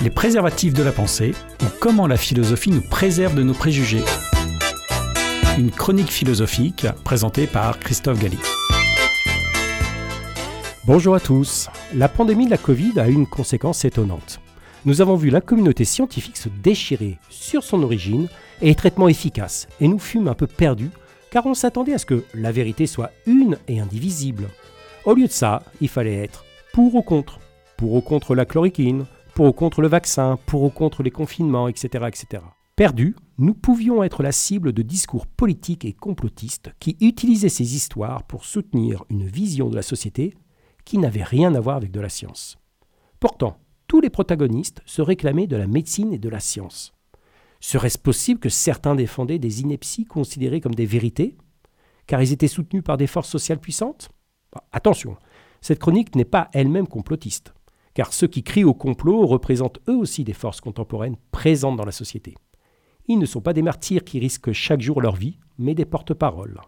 Les préservatifs de la pensée ou comment la philosophie nous préserve de nos préjugés. Une chronique philosophique présentée par Christophe Galli. Bonjour à tous. La pandémie de la Covid a eu une conséquence étonnante. Nous avons vu la communauté scientifique se déchirer sur son origine et les traitements efficaces, et nous fûmes un peu perdus car on s'attendait à ce que la vérité soit une et indivisible. Au lieu de ça, il fallait être pour ou contre. Pour ou contre la chloroquine, pour ou contre le vaccin, pour ou contre les confinements, etc. etc. Perdus, nous pouvions être la cible de discours politiques et complotistes qui utilisaient ces histoires pour soutenir une vision de la société qui n'avait rien à voir avec de la science. Pourtant, tous les protagonistes se réclamaient de la médecine et de la science. Serait-ce possible que certains défendaient des inepties considérées comme des vérités, car ils étaient soutenus par des forces sociales puissantes ? Attention, cette chronique n'est pas elle-même complotiste, car ceux qui crient au complot représentent eux aussi des forces contemporaines présentes dans la société. Ils ne sont pas des martyrs qui risquent chaque jour leur vie, mais des porte-paroles.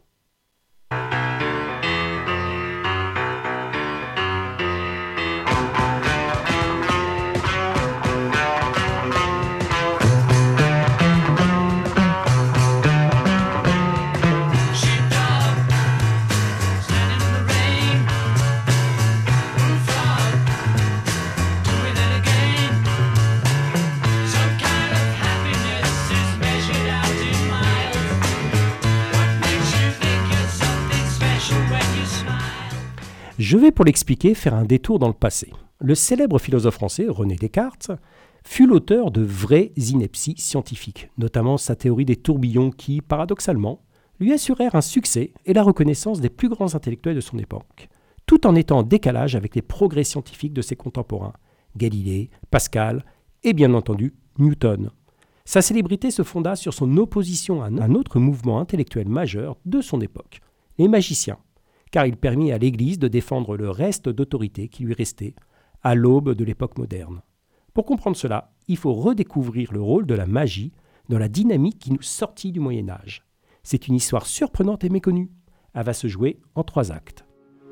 Je vais, pour l'expliquer, faire un détour dans le passé. Le célèbre philosophe français René Descartes fut l'auteur de vraies inepties scientifiques, notamment sa théorie des tourbillons qui, paradoxalement, lui assurèrent un succès et la reconnaissance des plus grands intellectuels de son époque, tout en étant en décalage avec les progrès scientifiques de ses contemporains, Galilée, Pascal et bien entendu Newton. Sa célébrité se fonda sur son opposition à un autre mouvement intellectuel majeur de son époque, les magiciens, car il permit à l'Église de défendre le reste d'autorité qui lui restait à l'aube de l'époque moderne. Pour comprendre cela, il faut redécouvrir le rôle de la magie dans la dynamique qui nous sortit du Moyen-Âge. C'est une histoire surprenante et méconnue. Elle va se jouer en 3 actes.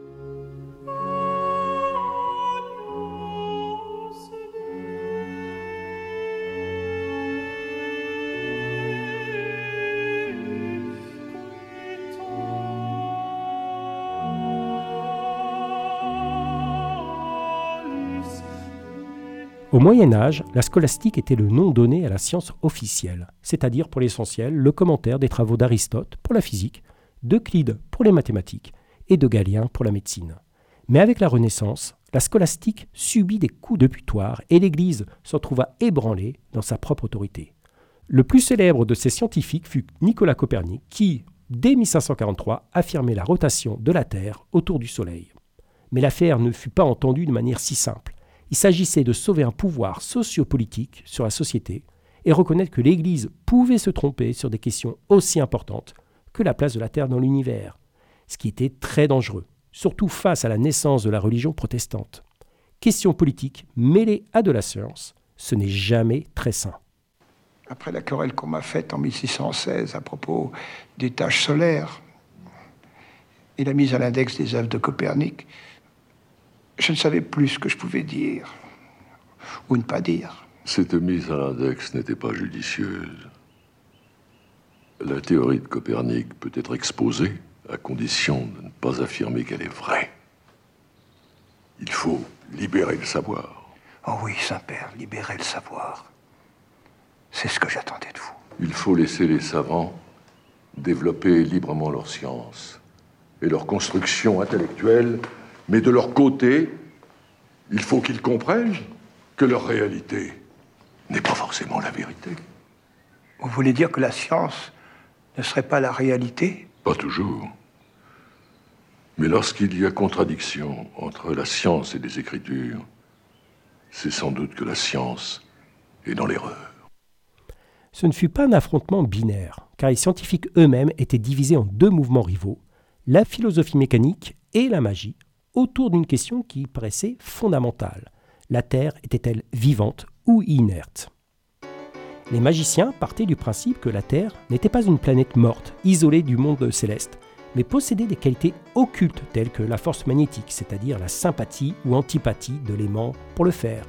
Au Moyen-Âge, la scolastique était le nom donné à la science officielle, c'est-à-dire pour l'essentiel le commentaire des travaux d'Aristote pour la physique, d'Euclide pour les mathématiques et de Galien pour la médecine. Mais avec la Renaissance, la scolastique subit des coups de butoir et l'Église s'en trouva ébranlée dans sa propre autorité. Le plus célèbre de ces scientifiques fut Nicolas Copernic qui, dès 1543, affirmait la rotation de la Terre autour du Soleil. Mais l'affaire ne fut pas entendue de manière si simple. Il s'agissait de sauver un pouvoir sociopolitique sur la société et reconnaître que l'Église pouvait se tromper sur des questions aussi importantes que la place de la Terre dans l'univers, ce qui était très dangereux, surtout face à la naissance de la religion protestante. Question politique mêlée à de la science, ce n'est jamais très sain. Après la querelle qu'on m'a faite en 1616 à propos des taches solaires et la mise à l'index des œuvres de Copernic, je ne savais plus ce que je pouvais dire, ou ne pas dire. Cette mise à l'index n'était pas judicieuse. La théorie de Copernic peut être exposée, à condition de ne pas affirmer qu'elle est vraie. Il faut libérer le savoir. Oh oui, Saint-Père, libérer le savoir. C'est ce que j'attendais de vous. Il faut laisser les savants développer librement leur science et leur construction intellectuelle. Mais de leur côté, il faut qu'ils comprennent que leur réalité n'est pas forcément la vérité. Vous voulez dire que la science ne serait pas la réalité ? Pas toujours. Mais lorsqu'il y a contradiction entre la science et les Écritures, c'est sans doute que la science est dans l'erreur. Ce ne fut pas un affrontement binaire, car les scientifiques eux-mêmes étaient divisés en 2 mouvements rivaux, la philosophie mécanique et la magie, autour d'une question qui paraissait fondamentale. La Terre était-elle vivante ou inerte ? Les magiciens partaient du principe que la Terre n'était pas une planète morte, isolée du monde céleste, mais possédait des qualités occultes telles que la force magnétique, c'est-à-dire la sympathie ou antipathie de l'aimant pour le fer,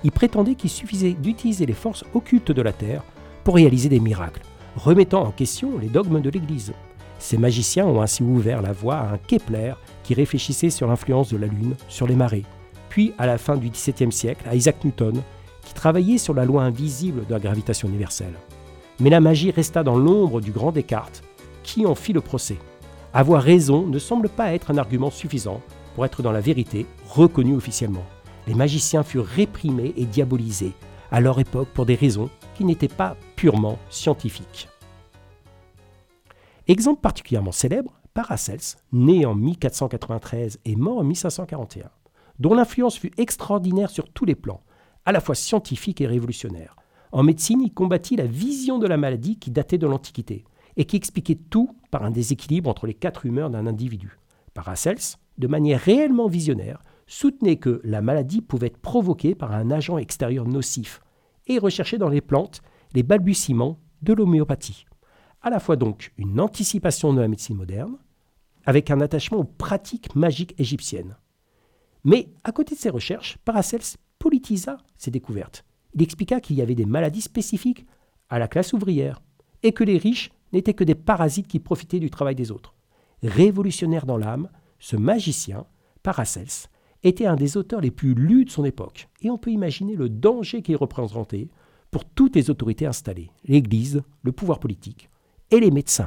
il prétendait qu'il suffisait d'utiliser les forces occultes de la Terre pour réaliser des miracles, remettant en question les dogmes de l'Église. Ces magiciens ont ainsi ouvert la voie à un Kepler qui réfléchissait sur l'influence de la Lune sur les marées, puis à la fin du XVIIe siècle à Isaac Newton qui travaillait sur la loi invisible de la gravitation universelle. Mais la magie resta dans l'ombre du grand Descartes qui en fit le procès. Avoir raison ne semble pas être un argument suffisant pour être dans la vérité reconnu officiellement. Les magiciens furent réprimés et diabolisés à leur époque pour des raisons qui n'étaient pas purement scientifiques. Exemple particulièrement célèbre, Paracelse, né en 1493 et mort en 1541, dont l'influence fut extraordinaire sur tous les plans, à la fois scientifique et révolutionnaire. En médecine, il combattit la vision de la maladie qui datait de l'Antiquité et qui expliquait tout par un déséquilibre entre les 4 humeurs d'un individu. Paracelse, de manière réellement visionnaire, soutenait que la maladie pouvait être provoquée par un agent extérieur nocif et recherchait dans les plantes les balbutiements de l'homéopathie. À la fois donc une anticipation de la médecine moderne, avec un attachement aux pratiques magiques égyptiennes. Mais à côté de ces recherches, Paracelse politisa ses découvertes. Il expliqua qu'il y avait des maladies spécifiques à la classe ouvrière et que les riches n'étaient que des parasites qui profitaient du travail des autres. Révolutionnaire dans l'âme, ce magicien, Paracelse, était un des auteurs les plus lus de son époque, et on peut imaginer le danger qu'il représentait pour toutes les autorités installées, l'Église, le pouvoir politique et les médecins.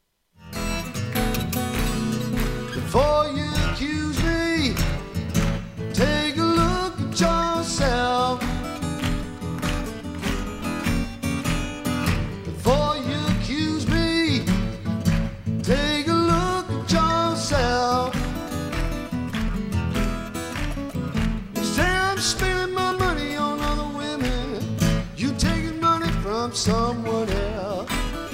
Before you accuse me, take a look at yourself. Before you accuse me, take a look at yourself. You say I'm spending my money on other women, you taking money from someone else.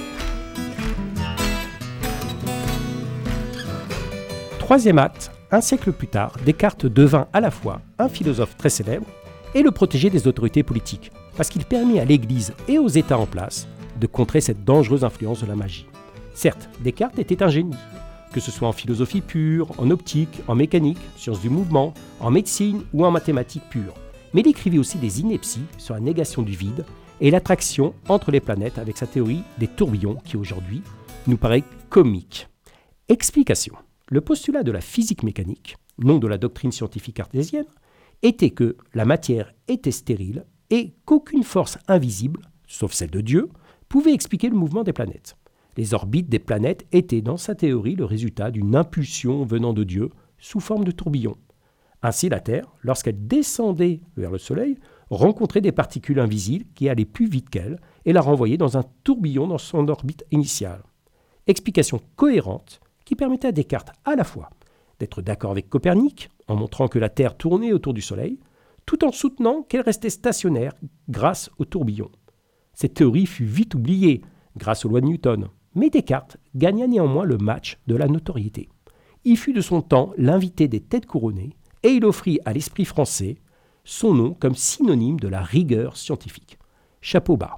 Troisième acte, un siècle plus tard, Descartes devint à la fois un philosophe très célèbre et le protégé des autorités politiques, parce qu'il permit à l'Église et aux États en place de contrer cette dangereuse influence de la magie. Certes, Descartes était un génie, que ce soit en philosophie pure, en optique, en mécanique, sciences du mouvement, en médecine ou en mathématiques pures, mais il écrivit aussi des inepties sur la négation du vide et l'attraction entre les planètes avec sa théorie des tourbillons qui aujourd'hui nous paraît comique. Explication. Le postulat de la physique mécanique, nom de la doctrine scientifique cartésienne, était que la matière était stérile et qu'aucune force invisible, sauf celle de Dieu, pouvait expliquer le mouvement des planètes. Les orbites des planètes étaient, dans sa théorie, le résultat d'une impulsion venant de Dieu sous forme de tourbillon. Ainsi, la Terre, lorsqu'elle descendait vers le Soleil, rencontrait des particules invisibles qui allaient plus vite qu'elle et la renvoyaient dans un tourbillon dans son orbite initiale. Explication cohérente qui permettait à Descartes à la fois d'être d'accord avec Copernic, en montrant que la Terre tournait autour du Soleil, tout en soutenant qu'elle restait stationnaire grâce au tourbillon. Cette théorie fut vite oubliée grâce aux lois de Newton, mais Descartes gagna néanmoins le match de la notoriété. Il fut de son temps l'invité des têtes couronnées et il offrit à l'esprit français son nom comme synonyme de la rigueur scientifique. Chapeau bas.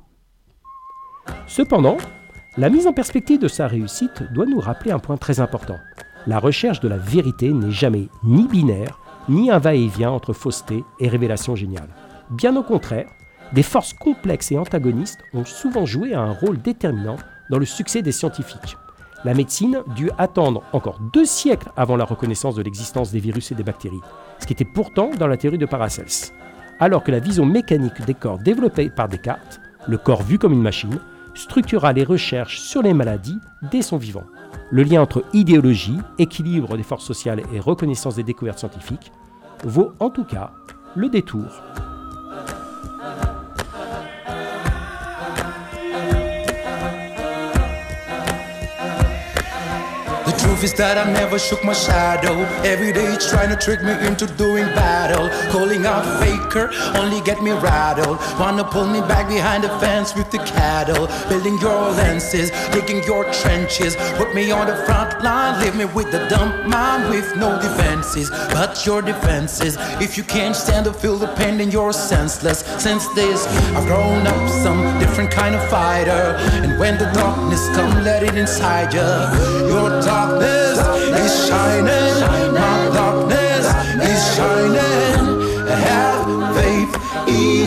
Cependant, la mise en perspective de sa réussite doit nous rappeler un point très important. La recherche de la vérité n'est jamais ni binaire, ni un va-et-vient entre fausseté et révélation géniale. Bien au contraire, des forces complexes et antagonistes ont souvent joué un rôle déterminant dans le succès des scientifiques. La médecine dut attendre encore 2 siècles avant la reconnaissance de l'existence des virus et des bactéries, ce qui était pourtant dans la théorie de Paracelse. Alors que la vision mécanique des corps développée par Descartes, le corps vu comme une machine, structura les recherches sur les maladies dès son vivant. Le lien entre idéologie, équilibre des forces sociales et reconnaissance des découvertes scientifiques vaut en tout cas le détour. The truth is that I never shook my shadow. Every day it's trying to trick me into doing battle. Calling out faker, only get me rattled. Wanna pull me back behind the fence with the cattle. Building your lenses, digging your trenches. Put me on the front line, leave me with the dumb mind with no defenses. But your defenses, if you can't stand to feel the pain then you're senseless. Since this, I've grown up some different kind of fighter. And when the darkness come, let it inside you. Your darkness is shining, my darkness is shining. Have faith in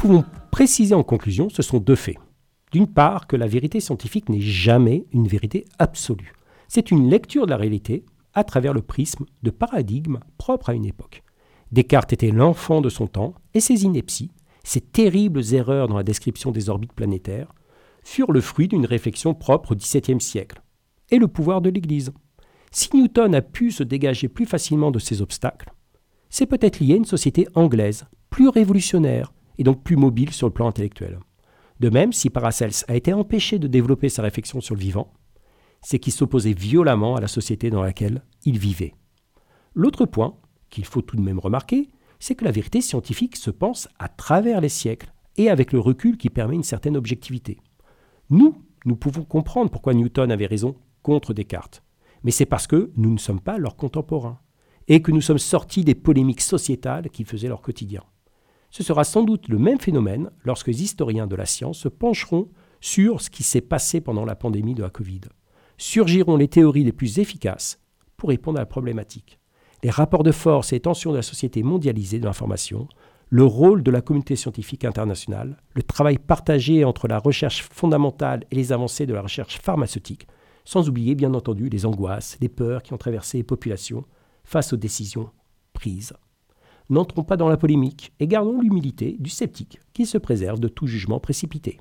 pouvons préciser en conclusion, ce sont 2 faits. D'une part, que la vérité scientifique n'est jamais une vérité absolue. C'est une lecture de la réalité à travers le prisme de paradigmes propres à une époque. Descartes était l'enfant de son temps et ses inepties, ces terribles erreurs dans la description des orbites planétaires, furent le fruit d'une réflexion propre au XVIIe siècle et le pouvoir de l'Église. Si Newton a pu se dégager plus facilement de ces obstacles, c'est peut-être lié à une société anglaise, plus révolutionnaire et donc plus mobile sur le plan intellectuel. De même, si Paracelse a été empêché de développer sa réflexion sur le vivant, c'est qu'il s'opposait violemment à la société dans laquelle il vivait. L'autre point, qu'il faut tout de même remarquer, c'est que la vérité scientifique se pense à travers les siècles et avec le recul qui permet une certaine objectivité. Nous pouvons comprendre pourquoi Newton avait raison contre Descartes, mais c'est parce que nous ne sommes pas leurs contemporains et que nous sommes sortis des polémiques sociétales qui faisaient leur quotidien. Ce sera sans doute le même phénomène lorsque les historiens de la science se pencheront sur ce qui s'est passé pendant la pandémie de la Covid. Surgiront les théories les plus efficaces pour répondre à la problématique. Les rapports de force et les tensions de la société mondialisée de l'information, le rôle de la communauté scientifique internationale, le travail partagé entre la recherche fondamentale et les avancées de la recherche pharmaceutique, sans oublier bien entendu les angoisses, les peurs qui ont traversé les populations face aux décisions prises. N'entrons pas dans la polémique et gardons l'humilité du sceptique qui se préserve de tout jugement précipité.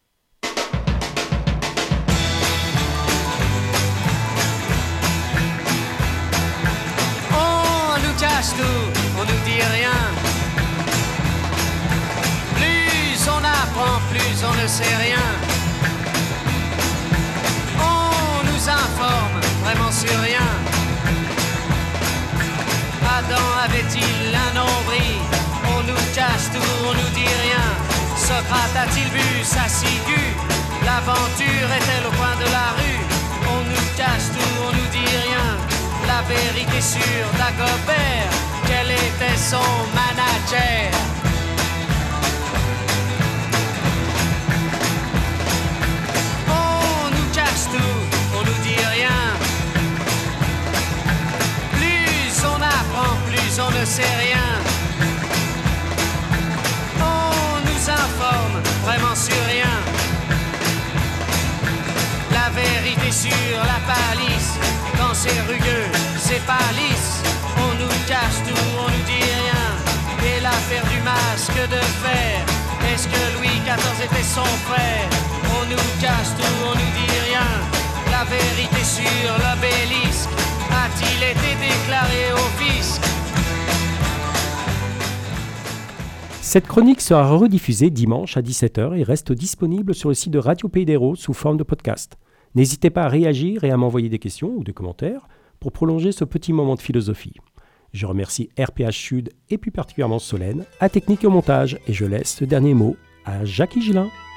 On nous cache tout, on nous dit rien. Plus on apprend, plus on ne sait rien. On nous informe vraiment sur rien. Adam avait-il un nombril? On nous cache tout, on nous dit rien. Socrate a-t-il vu sa ciguë? L'aventure est-elle au coin de la rue? On nous cache tout, on nous dit rien. La vérité sur Dagobert, quel était son manager? On nous cache tout, on nous dit rien. Plus on ne sait rien. On nous informe vraiment sur rien. La vérité sur la palisse, quand c'est rugueux, c'est pas lisse. On nous cache tout, on nous dit rien. Et l'affaire du masque de fer, est-ce que Louis XIV était son frère? On nous cache tout, on nous dit rien. La vérité sur l'obélisque, a-t-il été déclaré au fisc? Cette chronique sera rediffusée dimanche à 17h et reste disponible sur le site de Radio Pays d'Hérault sous forme de podcast. N'hésitez pas à réagir et à m'envoyer des questions ou des commentaires pour prolonger ce petit moment de philosophie. Je remercie RPH Sud et plus particulièrement Solène, à technique et au montage, et je laisse le dernier mot à Jacques Higelin.